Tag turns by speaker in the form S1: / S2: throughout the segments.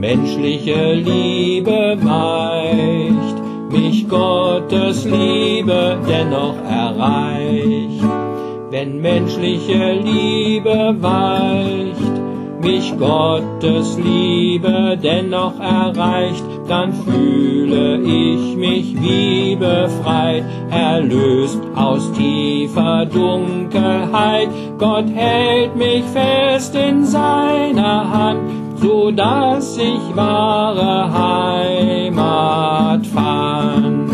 S1: menschliche Liebe weicht, mich Gottes Liebe dennoch erreicht. Wenn menschliche Liebe weicht, mich Gottes Liebe dennoch erreicht, dann fühle ich mich wie befreit, erlöst aus tiefer Dunkelheit. Gott hält mich fest in seiner Hand, so dass ich wahre Heimat fand.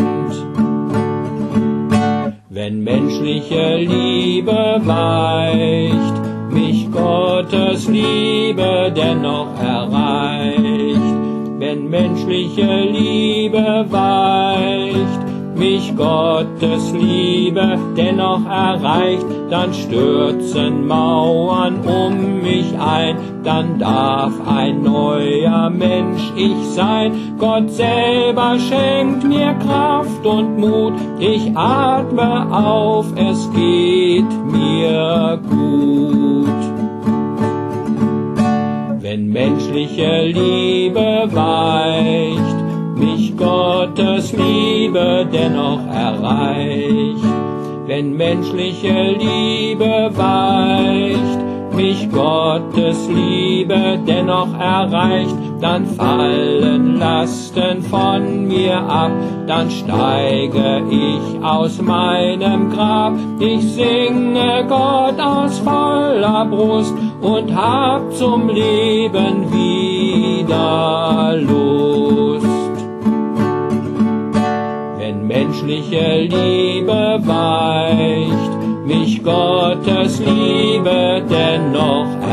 S1: Wenn menschliche Liebe weicht, mich Gottes Liebe dennoch erreicht. Wenn menschliche Liebe weicht, mich Gottes Liebe dennoch erreicht, dann stürzen Mauern um mich ein, dann darf ein neuer Mensch ich sein. Gott selber schenkt mir Kraft und Mut, ich atme auf, es geht mir gut. Wenn menschliche Liebe weicht, mich Gottes Liebe dennoch erreicht. Wenn menschliche Liebe weicht, mich Gottes Liebe dennoch erreicht, dann fallen Lasten von mir ab, dann steige ich aus meinem Grab. Ich singe Gott aus voller Brust und hab zum Leben wieder Lust. Wenn menschliche Liebe weicht, mich Gottes Liebe dennoch